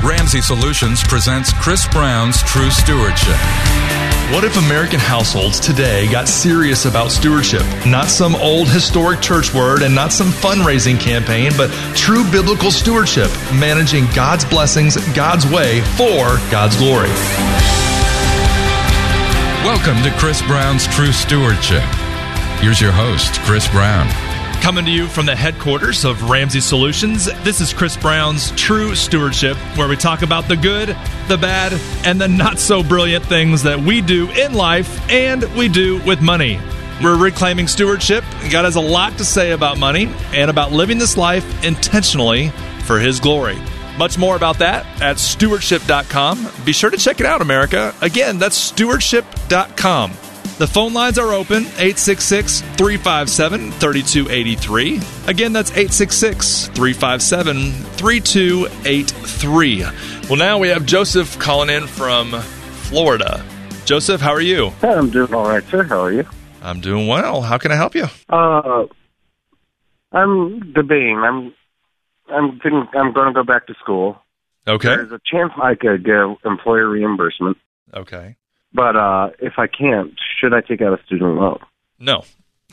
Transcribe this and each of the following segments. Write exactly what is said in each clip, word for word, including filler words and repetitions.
Ramsey Solutions presents Chris Brown's True Stewardship. What if American households today got serious about stewardship? Not some old historic church word and not some fundraising campaign, but true biblical stewardship, managing God's blessings God's way for God's glory. Welcome to Chris Brown's True Stewardship. Here's your host, Chris Brown. Coming to you from the headquarters of Ramsey Solutions, this is Chris Brown's True Stewardship, where we talk about the good, the bad, and the not-so-brilliant things that we do in life and we do with money. We're reclaiming stewardship. God has a lot to say about money and about living this life intentionally for His glory. Much more about that at stewardship dot com. Be sure to check it out, America. Again, that's stewardship dot com. The phone lines are open, eight six six, three five seven, three two eight three. Again, that's eight six six, three five seven, three two eight three. Well, now we have Joseph calling in from Florida. Joseph, how are you? I'm doing all right, sir. How are you? I'm doing well. How can I help you? Uh, I'm debating. I'm I'm thinking I'm going to go back to school. Okay. There's a chance I could get employer reimbursement. Okay. But uh, if I can't, should I take out a student loan? No.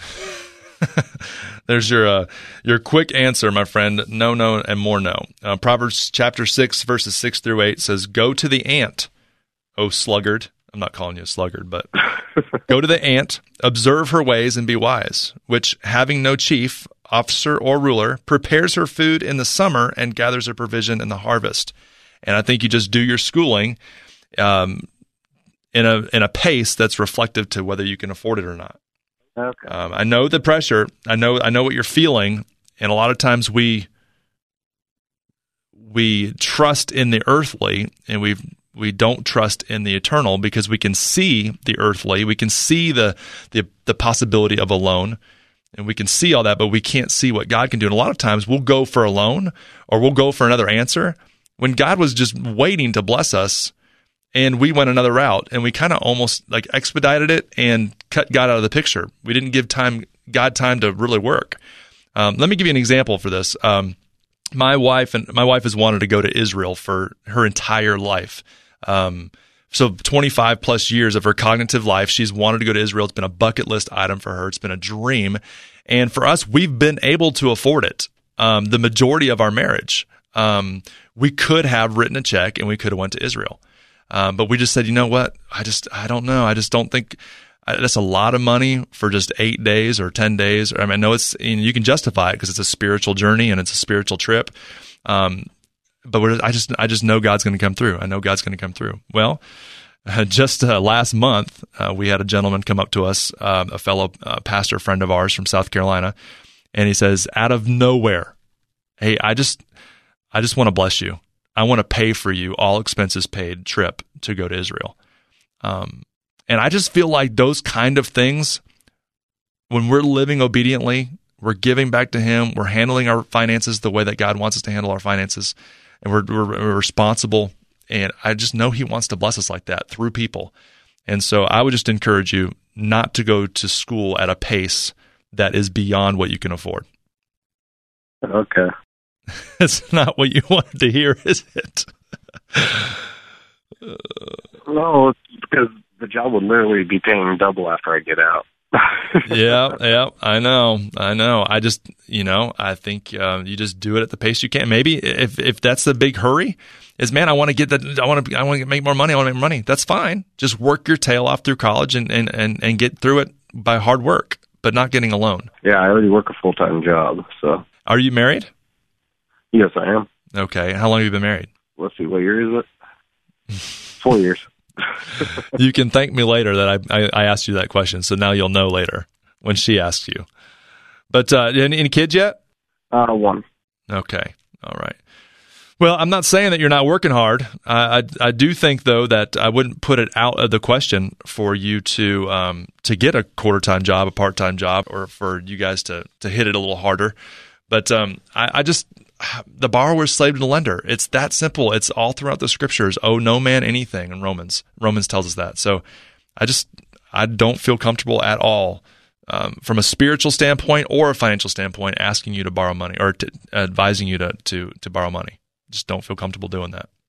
There's your uh, your quick answer, my friend. No, no, and more no. Uh, Proverbs chapter six, verses six through eight says, "Go to the ant, O sluggard." I'm not calling you a sluggard, but go to the ant, observe her ways, and be wise, which, having no chief, officer, or ruler, prepares her food in the summer and gathers her provision in the harvest. And I think you just do your schooling um in a in a pace that's reflective to whether you can afford it or not. Okay. Um, I know the pressure. I know I know what you're feeling, and a lot of times we we trust in the earthly, and we we don't trust in the eternal because we can see the earthly, we can see the the the possibility of a loan, and we can see all that, but we can't see what God can do. And a lot of times we'll go for a loan or we'll go for another answer when God was just waiting to bless us. And we went another route, and we kind of almost like expedited it and cut God out of the picture. We didn't give time, God time to really work. Um, let me give you an example for this. Um, my wife and my wife has wanted to go to Israel for her entire life. Um, so twenty-five plus years of her cognitive life, she's wanted to go to Israel. It's been a bucket list item for her. It's been a dream. And for us, we've been able to afford it. Um, the majority of our marriage, um, we could have written a check and we could have went to Israel. Um, but we just said, you know what? I just, I don't know. I just don't think I, that's a lot of money for just eight days or ten days. I mean, I know it's, you know, you can justify it because it's a spiritual journey and it's a spiritual trip. Um, but we're, I just, I just know God's going to come through. I know God's going to come through. Well, uh, just uh, last month, uh, we had a gentleman come up to us, uh, a fellow uh, pastor friend of ours from South Carolina, and he says, out of nowhere, hey, I just, I just want to bless you. I want to pay for you all expenses paid trip to go to Israel. Um, and I just feel like those kind of things, when we're living obediently, we're giving back to Him, we're handling our finances the way that God wants us to handle our finances, and we're, we're, we're responsible. And I just know He wants to bless us like that through people. And so I would just encourage you not to go to school at a pace that is beyond what you can afford. Okay. It's not what you wanted to hear, is it? No, it's because the job would literally be paying double after I get out. yeah, yeah, I know, I know. I just, you know, I think uh, you just do it at the pace you can. Maybe if if that's the big hurry, is man, I want to get that, I want to, I want to make more money. I want to make more money. That's fine. Just work your tail off through college and and and, and get through it by hard work, but not getting a loan. Yeah, I already work a full time job. So, are you married? Yes, I am. Okay. How long have you been married? Let's see, what year is it? Four years. You can thank me later that I, I I asked you that question, so now you'll know later when she asks you. But uh, any, any kids yet? Uh, one. Okay. All right. Well, I'm not saying that you're not working hard. I, I, I do think, though, that I wouldn't put it out of the question for you to um, to get a quarter-time job, a part-time job, or for you guys to, to hit it a little harder. But um, I, I just, the borrower is slave to the lender. It's that simple. It's all throughout the scriptures. Owe no man anything in Romans. Romans tells us that. So I just, I don't feel comfortable at all um, from a spiritual standpoint or a financial standpoint asking you to borrow money or to, advising you to, to, to borrow money. Just don't feel comfortable doing that.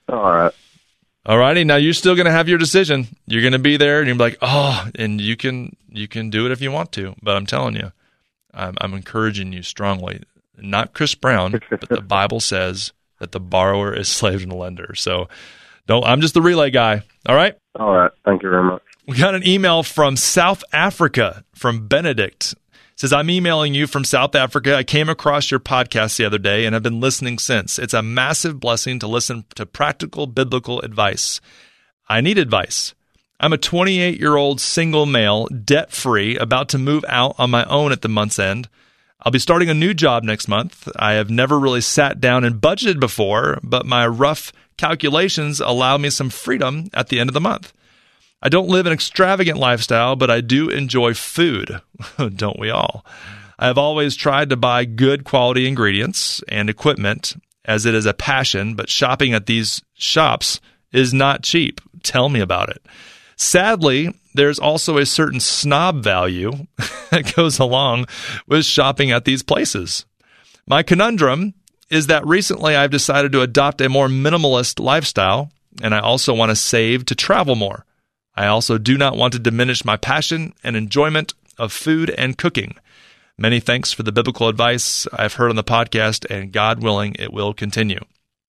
All right. All righty. Now you're still going to have your decision. You're going to be there, and you're like, oh, and you can you can do it if you want to. But I'm telling you, I'm, I'm encouraging you strongly. Not Chris Brown, but the Bible says that the borrower is slave to the lender. So don't. I'm just the relay guy. All right. All right. Thank you very much. We got an email from South Africa from Benedict. It says, I'm emailing you from South Africa. I came across your podcast the other day and have been listening since. It's a massive blessing to listen to practical biblical advice. I need advice. I'm a twenty-eight-year-old single male, debt-free, about to move out on my own at the month's end. I'll be starting a new job next month. I have never really sat down and budgeted before, but my rough calculations allow me some freedom at the end of the month. I don't live an extravagant lifestyle, but I do enjoy food. Don't we all? I have always tried to buy good quality ingredients and equipment as it is a passion, but shopping at these shops is not cheap. Tell me about it. Sadly, there's also a certain snob value that goes along with shopping at these places. My conundrum is that recently I've decided to adopt a more minimalist lifestyle, and I also want to save to travel more. I also do not want to diminish my passion and enjoyment of food and cooking. Many thanks for the biblical advice I've heard on the podcast, and God willing, it will continue.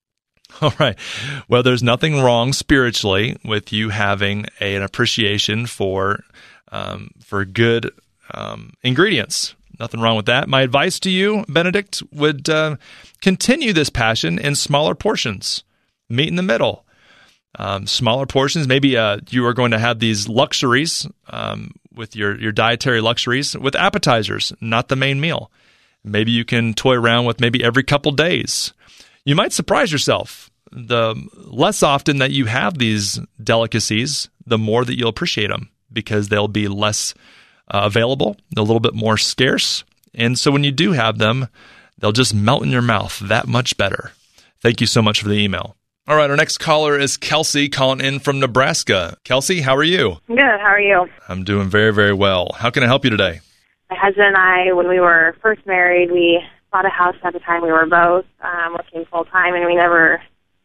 All right. Well, there's nothing wrong spiritually with you having a, an appreciation for um, for good um, ingredients. Nothing wrong with that. My advice to you, Benedict, would uh, continue this passion in smaller portions. Meet in the middle. Um, smaller portions. Maybe uh, you are going to have these luxuries um, with your, your dietary luxuries with appetizers, not the main meal. Maybe you can toy around with maybe every couple days. You might surprise yourself. The less often that you have these delicacies, the more that you'll appreciate them because they'll be less uh, available, a little bit more scarce. And so when you do have them, they'll just melt in your mouth that much better. Thank you so much for the email. All right, our next caller is Kelsey calling in from Nebraska. Kelsey, how are you? Good. How are you? I'm doing very, very well. How can I help you today? My husband and I, when we were first married, we bought a house at the time. We were both um, working full-time, and we never,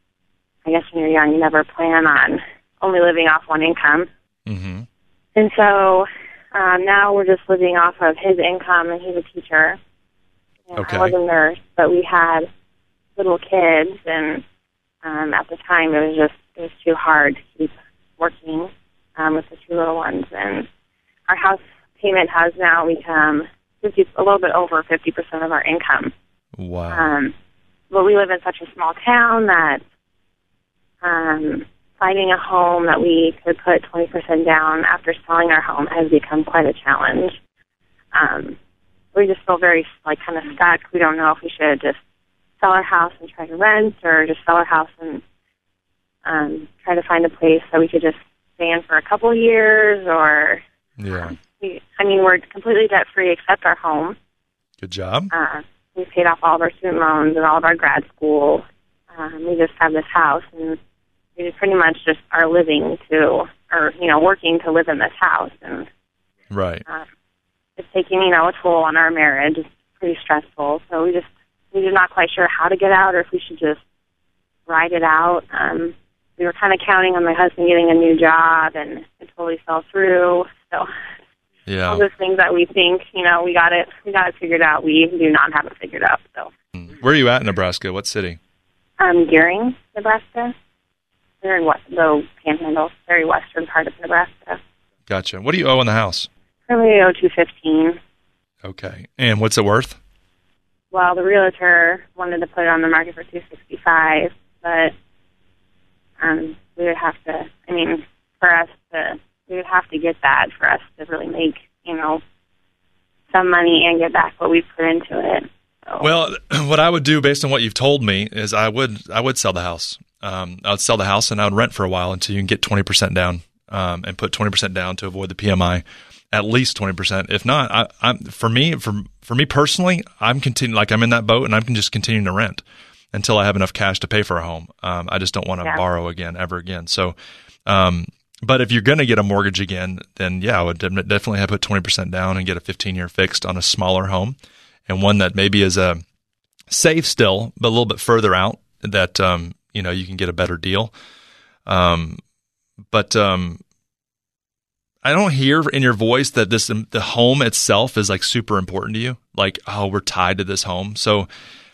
I guess when you're young, you never plan on only living off one income. Mm-hmm. And so um, now we're just living off of his income, and he's a teacher. And Okay. I was a nurse, but we had little kids, and Um, at the time, it was just it was too hard to keep working um, with the two little ones, and our house payment has now become fifty, a little bit over fifty percent of our income. Wow. Um, but we live in such a small town that um, finding a home that we could put twenty percent down after selling our home has become quite a challenge. Um, we just feel very like kind of stuck. We don't know if we should just sell our house and try to rent, or just sell our house and um, try to find a place that we could just stay in for a couple of years, or Yeah. um, we, I mean, we're completely debt free except our home. Good job. Uh, we paid off all of our student loans and all of our grad school. Um, we just have this house, and we just pretty much just are living to, or you know, working to live in this house, and Right. um, it's taking you know a toll on our marriage. It's pretty stressful, so we just. We're not quite sure how to get out or if we should just ride it out. Um, we were kind of counting on my husband getting a new job, and it totally fell through. So Yeah. all those things that we think, you know, we got it, we got it figured out. We do not have it figured out. So Where are you at in Nebraska? What city? um, Gearing, Nebraska. We're in west, the Panhandle, very western part of Nebraska. Gotcha. What do you owe on the house? Currently owe two fifteen. Okay. And what's it worth? Well, the realtor wanted to put it on the market for two sixty five, but um, we would have to. I mean, for us to, we would have to get that for us to really make, you know, some money and get back what we've put into it. So. Well, what I would do based on what you've told me is I would I would sell the house. Um, I would sell the house and I would rent for a while until you can get twenty percent down um, and put twenty percent down to avoid the P M I. At least twenty percent. If not, I, I'm for me for for me personally, I'm continuing like I'm in that boat, and I'm just continuing to rent until I have enough cash to pay for a home. Um, I just don't want to Yeah. borrow again ever again. So, um, but if you're going to get a mortgage again, then yeah, I would de- definitely have put twenty percent down and get a fifteen year fixed on a smaller home, and one that maybe is a safe still, but a little bit further out that um, you know, you can get a better deal. Um, but um, I don't hear in your voice that this the home itself is like super important to you. Like, oh, we're tied to this home. So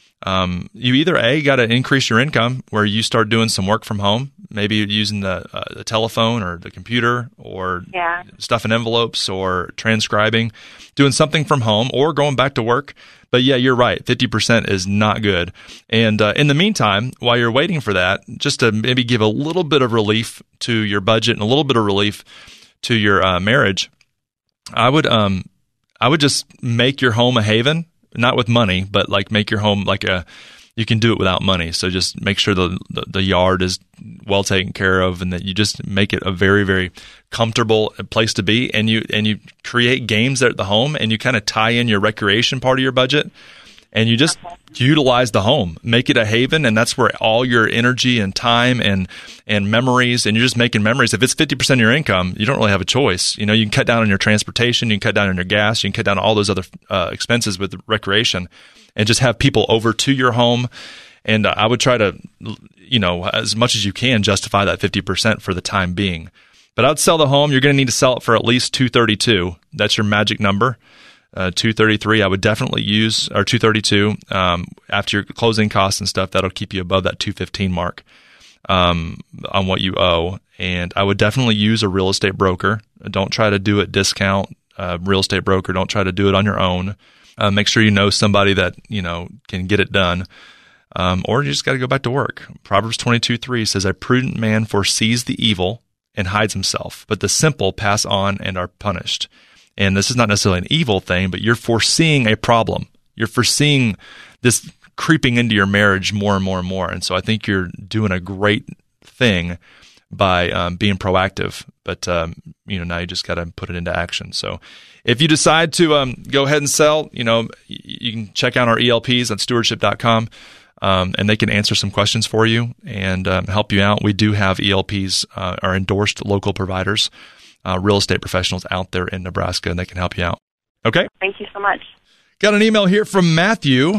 um, you either A, got to increase your income where you start doing some work from home, maybe using the, uh, the telephone or the computer or yeah. stuffing envelopes or transcribing, doing something from home or going back to work. But yeah, you're right. fifty percent is not good. And uh, in the meantime, while you're waiting for that, just to maybe give a little bit of relief to your budget and a little bit of relief to your uh, marriage, I would um, I would just make your home a haven, not with money, but like make your home like a, you can do it without money. So just make sure the, the, the yard is well taken care of and that you just make it a very, very comfortable place to be. And you, and you create games at the home and you kind of tie in your recreation part of your budget and you just okay. utilize the home, make it a haven. And that's where all your energy and time and, and memories, and you're just making memories. If it's fifty percent of your income, you don't really have a choice. You know, you can cut down on your transportation, you can cut down on your gas, you can cut down on all those other uh, expenses with recreation and just have people over to your home. And uh, I would try to, you know, as much as you can justify that fifty percent for the time being. But I'd sell the home. You're going to need to sell it for at least two thirty-two. That's your magic number. Uh, two thirty-three, I would definitely use, or two thirty-two, um, after your closing costs and stuff, that'll keep you above that two fifteen mark um, on what you owe. And I would definitely use a real estate broker. Don't try to do it discount, uh, real estate broker. Don't try to do it on your own. Uh, make sure you know somebody that, you know, can get it done. Um, or you just got to go back to work. Proverbs twenty-two three says, a prudent man foresees the evil and hides himself, but the simple pass on and are punished. And this is not necessarily an evil thing, but you're foreseeing a problem. You're foreseeing this creeping into your marriage more and more and more. And so I think you're doing a great thing by um, being proactive. But, um, you know, now you just got to put it into action. So if you decide to um, go ahead and sell, you know, you can check out our E L Ps at stewardship dot com. Um, and they can answer some questions for you and um, help you out. We do have E L Ps, uh, our endorsed local providers, uh, real estate professionals out there in Nebraska, and they can help you out. Okay? Thank you so much. Got an email here from Matthew.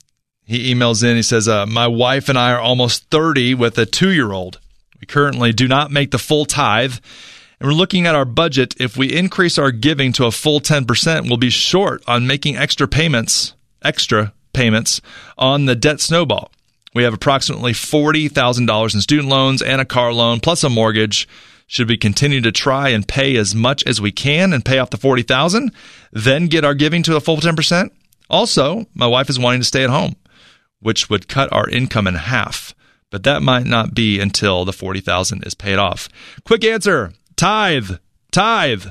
He emails in. He says, uh, my wife and I are almost thirty with a two-year-old. We currently do not make the full tithe, and we're looking at our budget. If we increase our giving to a full ten percent, we'll be short on making extra payments, extra payments on the debt snowball. We have approximately forty thousand dollars in student loans and a car loan plus a mortgage. Should we continue to try and pay as much as we can and pay off the forty thousand dollars, then get our giving to a full ten percent? Also, my wife is wanting to stay at home, which would cut our income in half, but that might not be until the forty thousand dollars is paid off. Quick answer, tithe, tithe.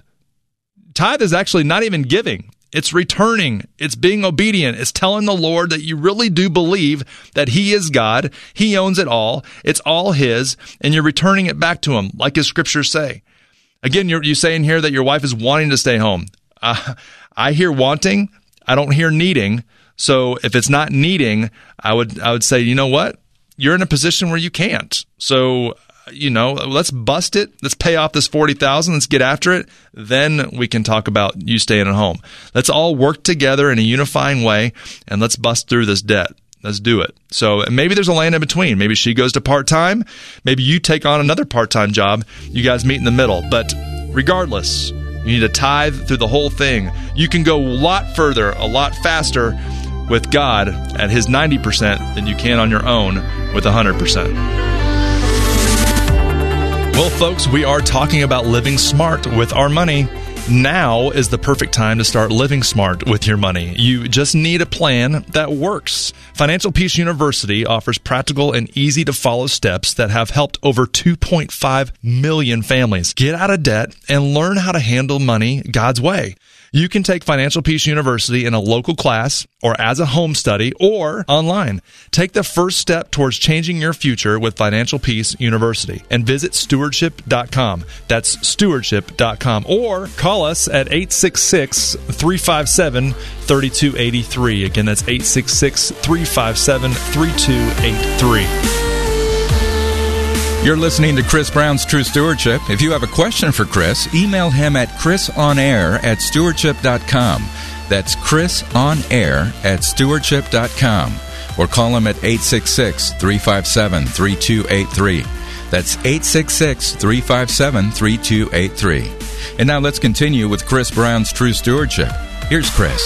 Tithe is actually not even giving. It's returning. It's being obedient. It's telling the Lord that you really do believe that He is God. He owns it all. It's all His, and you're returning it back to Him, like His scriptures say. Again, you're, you're saying here that your wife is wanting to stay home. Uh, I hear wanting. I don't hear needing. So if it's not needing, I would I would say, you know what? You're in a position where you can't. So, you know, let's bust it. Let's pay off this forty thousand dollars. Let's get after it. Then we can talk about you staying at home. Let's all work together in a unifying way, and let's bust through this debt. Let's do it. So maybe there's a land in between. Maybe she goes to part-time. Maybe you take on another part-time job. You guys meet in the middle. But regardless, you need to tithe through the whole thing. You can go a lot further, a lot faster with God at His ninety percent than you can on your own with one hundred percent. Well, folks, we are talking about living smart with our money. Now is the perfect time to start living smart with your money. You just need a plan that works. Financial Peace University offers practical and easy-to-follow steps that have helped over two point five million families get out of debt and learn how to handle money God's way. You can take Financial Peace University in a local class or as a home study or online. Take the first step towards changing your future with Financial Peace University and visit stewardship dot com. That's stewardship dot com, or call us at eight six six, three five seven, three two eight three. Again, that's eight six six, three five seven, three two eight three. You're listening to Chris Brown's True Stewardship. If you have a question for Chris, email him at chrisonair at stewardship dot com. That's chrisonair at stewardship dot com. or call them at eight six six, three five seven, three two eight three. That's eight six six, three five seven, three two eight three. And now let's continue with Chris Brown's True Stewardship. Here's Chris.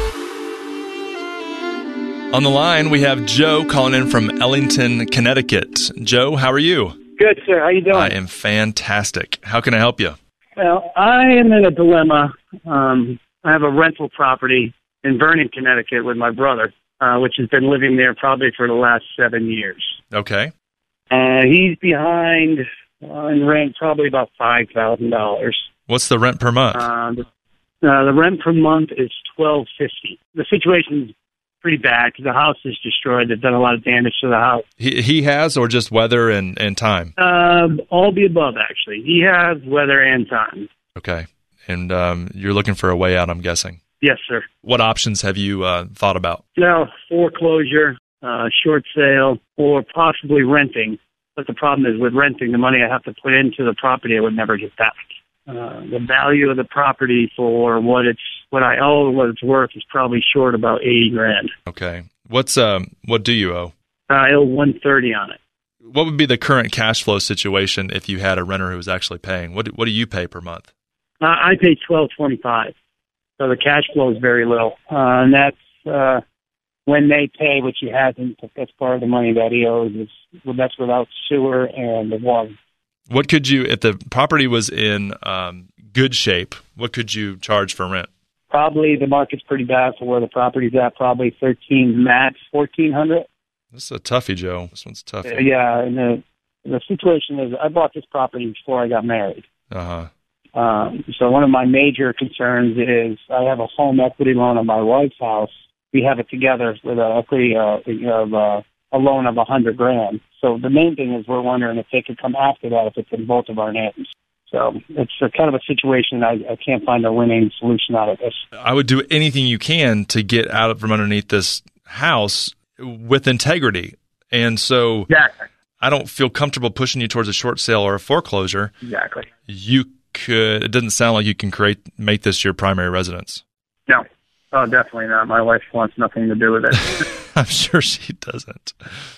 On the line, we have Joe calling in from Ellington, Connecticut. Joe, how are you? Good, sir. How you doing? I am fantastic. How can I help you? Well, I am in a dilemma. Um, I have a rental property in Vernon, Connecticut with my brother, uh, which has been living there probably for the last seven years. Okay. Uh, he's behind uh, in rent probably about five thousand dollars. What's the rent per month? Uh, the, uh, the rent per month is twelve fifty. The situation's pretty bad because the house is destroyed. They've done a lot of damage to the house. He he has, or just weather and, and time? Um, all the above, actually. He has weather and time. Okay. And um, you're looking for a way out, I'm guessing. Yes, sir. What options have you uh, thought about? Now, foreclosure, uh, short sale, or possibly renting. But the problem is with renting, the money I have to put into the property I would never get back. Uh, the value of the property for what it's what I owe, what it's worth, is probably short about eighty grand. Okay. What's um what do you owe? I owe one thirty on it. What would be the current cash flow situation if you had a renter who was actually paying? What do, what do you pay per month? Uh, I pay twelve twenty five, so the cash flow is very little, uh, and that's uh, when they pay, which he hasn't. That's part of the money that he owes. Is well, that's without sewer and the water. What could you, if the property was in um, good shape, what could you charge for rent? Probably the market's pretty bad for where the property's at. Probably thirteen max, fourteen hundred. This is a toughie, Joe. This one's tough. Uh, yeah, and the the situation is, I bought this property before I got married. Uh huh. Um, so one of my major concerns is I have a home equity loan on my wife's house. We have it together with an equity uh, of uh, a loan of a hundred grand. So the main thing is we're wondering if they could come after that if it's in both of our names. So it's a kind of a situation I, I can't find a winning solution out of this. I would do anything you can to get out from underneath this house with integrity. And so exactly. I don't feel comfortable pushing you towards a short sale or a foreclosure. Exactly. You could, it doesn't sound like you can create, make this your primary residence. No. Oh, definitely not. My wife wants nothing to do with it. I'm sure she doesn't.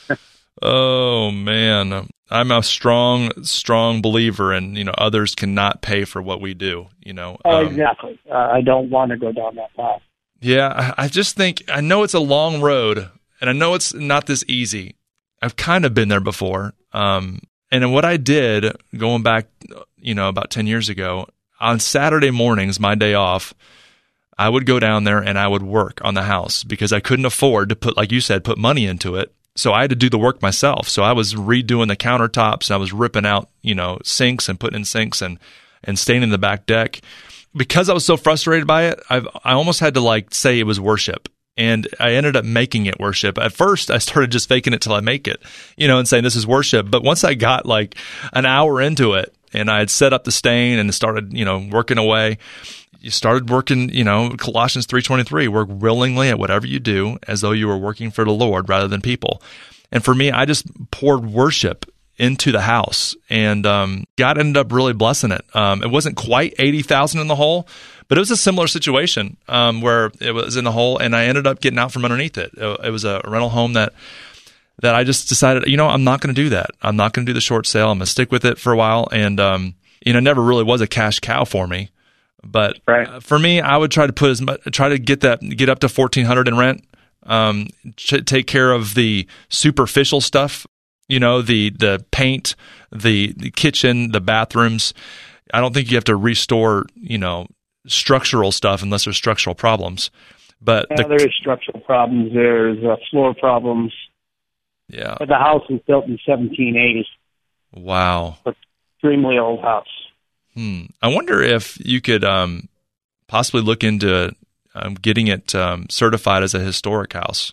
Oh, man. I'm a strong, strong believer in, you know, others cannot pay for what we do, you know. Oh, um, exactly. Uh, I don't want to go down that path. Yeah, I, I just think, I know it's a long road, and I know it's not this easy. I've kind of been there before. Um, and what I did, going back, you know, about ten years ago, on Saturday mornings, my day off, I would go down there and I would work on the house because I couldn't afford to put, like you said, put money into it. So I had to do the work myself. So I was redoing the countertops and I was ripping out, you know, sinks and putting in sinks and, and staining the back deck. Because I was so frustrated by it, I've, I almost had to like say it was worship. And I ended up making it worship. At first, I started just faking it till I make it, you know, and saying this is worship. But once I got like an hour into it and I had set up the stain and started, you know, working away, you started working, you know, Colossians three twenty-three, work willingly at whatever you do as though you were working for the Lord rather than people. And for me, I just poured worship into the house, and um, God ended up really blessing it. Um, it wasn't quite eighty thousand in the hole, but it was a similar situation um, where it was in the hole, and I ended up getting out from underneath it. It, it was a rental home that that I just decided, you know, I'm not going to do that. I'm not going to do the short sale. I'm going to stick with it for a while, and um, you know, never really was a cash cow for me. But right. for me, I would try to put as much, try to get that, get up to fourteen hundred in rent. Um, ch- take care of the superficial stuff, you know, the the paint, the, the kitchen, the bathrooms. I don't think you have to restore, you know, structural stuff unless there's structural problems. But yeah, the, there is structural problems. There's uh, floor problems. Yeah. But the house was built in seventeen eighty. Wow. Extremely old house. Hmm. I wonder if you could um, possibly look into um, getting it um, certified as a historic house.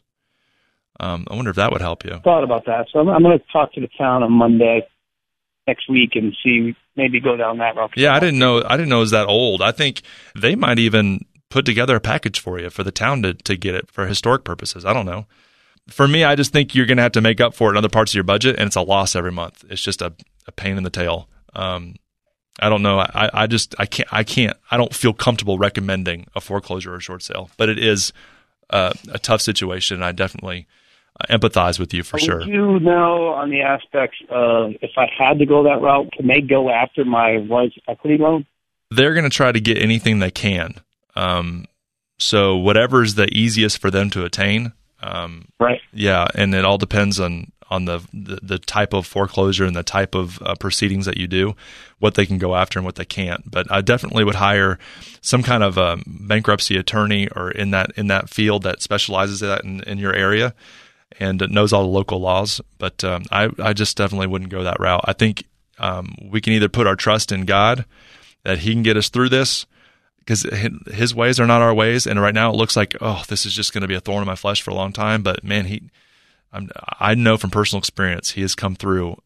Um, I wonder if that would help you. Thought about that. So I'm, I'm going to talk to the town on Monday next week and see, maybe go down that route. Yeah, I didn't know. I didn't know it was that old. I think they might even put together a package for you for the town to, to get it for historic purposes. I don't know. For me, I just think you're going to have to make up for it in other parts of your budget, and it's a loss every month. It's just a, a pain in the tail. Um, I don't know. I, I just I can't I can't I don't feel comfortable recommending a foreclosure or a short sale, but it is uh, a tough situation. I definitely empathize with you for Would sure. you know on the aspects of if I had to go that route, can they go after my wife's equity loan? They're going to try to get anything they can. Um, so whatever's the easiest for them to attain. Um, right. Yeah, and it all depends on on the, the, the type of foreclosure and the type of uh, proceedings that you do, what they can go after and what they can't. But I definitely would hire some kind of um, bankruptcy attorney or in that in that field that specializes in that in, in your area and knows all the local laws. But um, I, I just definitely wouldn't go that route. I think um, we can either put our trust in God, that he can get us through this, because his ways are not our ways. And right now it looks like, oh, this is just going to be a thorn in my flesh for a long time. But man, he, I'm, I know from personal experience, he has come through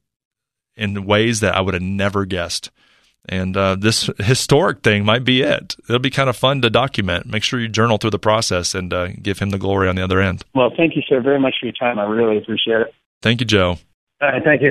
in ways that I would have never guessed. And uh, this historic thing might be it. It'll be kind of fun to document. Make sure you journal through the process and uh, give him the glory on the other end. Well, thank you, sir, very much for your time. I really appreciate it. Thank you, Joe. All right, thank you.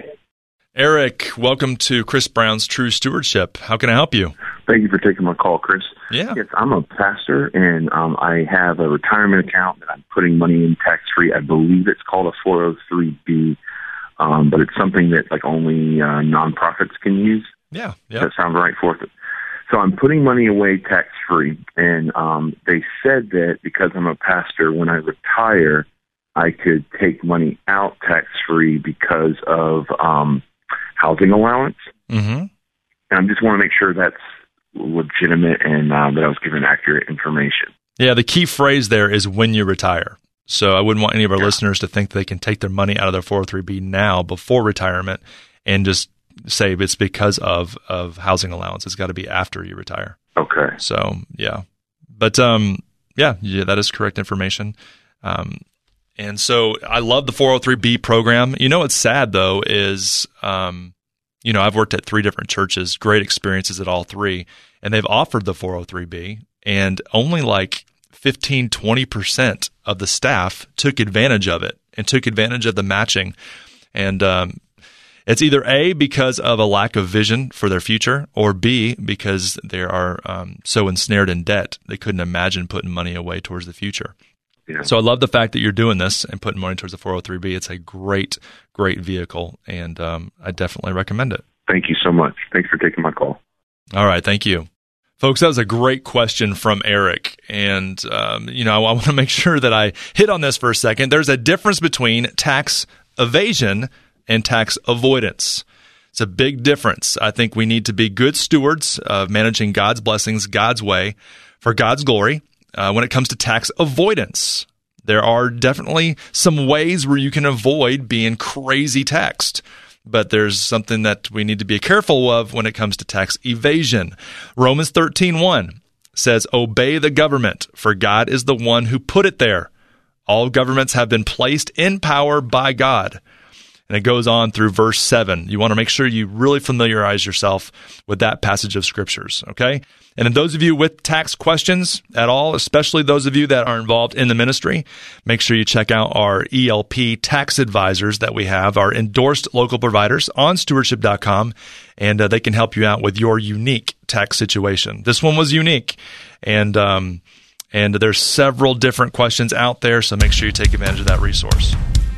Eric, welcome to Chris Brown's True Stewardship. How can I help you? Thank you for taking my call, Chris. Yeah. Yes, I'm a pastor, and um, I have a retirement account that I'm putting money in tax-free. I believe it's called a four oh three B, um, but it's something that like only uh, nonprofits can use. Yeah. Does that sound right for it? So I'm putting money away tax-free, and um, they said that because I'm a pastor, when I retire, I could take money out tax-free because of um, housing allowance. Mm-hmm. And I just want to make sure that's legitimate and uh, that I was given accurate information. Yeah, the key phrase there is when you retire. So I wouldn't want any of our yeah. listeners to think they can take their money out of their four oh three B now before retirement and just say it's because of, of housing allowance. It's got to be after you retire. Okay. So, yeah. But, um, yeah, yeah, that is correct information. Um, and so I love the four oh three B program. You know what's sad, though, is, um, you know, I've worked at three different churches, great experiences at all three, and they've offered the four oh three B, and only like fifteen, twenty percent of the staff took advantage of it and took advantage of the matching. And um, it's either A, because of a lack of vision for their future, or B, because they are um, so ensnared in debt, they couldn't imagine putting money away towards the future. Yeah. So I love the fact that you're doing this and putting money towards the four oh three B. It's a great, great vehicle, and um, I definitely recommend it. Thank you so much. Thanks for taking my call. All right, thank you. Folks, that was a great question from Eric, and um, you know, I want to make sure that I hit on this for a second. There's a difference between tax evasion and tax avoidance. It's a big difference. I think we need to be good stewards of managing God's blessings God's way for God's glory. Uh, when it comes to tax avoidance, there are definitely some ways where you can avoid being crazy taxed. But there's something that we need to be careful of when it comes to tax evasion. Romans thirteen one says, "Obey the government, for God is the one who put it there. All governments have been placed in power by God." And it goes on through verse seven. You want to make sure you really familiarize yourself with that passage of scriptures, okay? And then those of you with tax questions at all, especially those of you that are involved in the ministry, make sure you check out our E L P tax advisors that we have, our endorsed local providers on stewardship dot com, and uh, they can help you out with your unique tax situation. This one was unique, and um, and there's several different questions out there, so make sure you take advantage of that resource.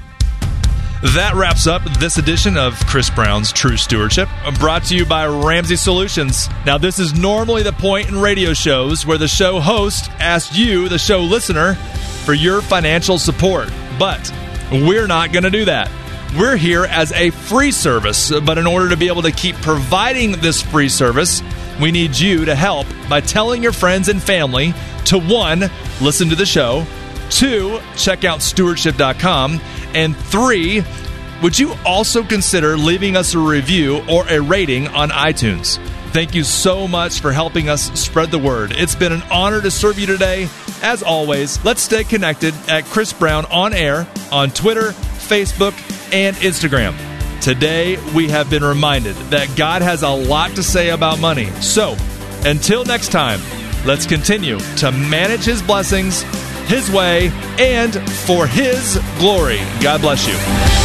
That wraps up this edition of Chris Brown's True Stewardship, brought to you by Ramsey Solutions. Now, this is normally the point in radio shows where the show host asks you, the show listener, for your financial support. But we're not going to do that. We're here as a free service, but in order to be able to keep providing this free service, we need you to help by telling your friends and family to, one, listen to the show, two, check out stewardship dot com, and three, would you also consider leaving us a review or a rating on iTunes? Thank you so much for helping us spread the word. It's been an honor to serve you today. As always, let's stay connected at Chris Brown On Air on Twitter, Facebook, and Instagram. Today, we have been reminded that God has a lot to say about money. So, until next time, let's continue to manage His blessings His way and for His glory. God bless you.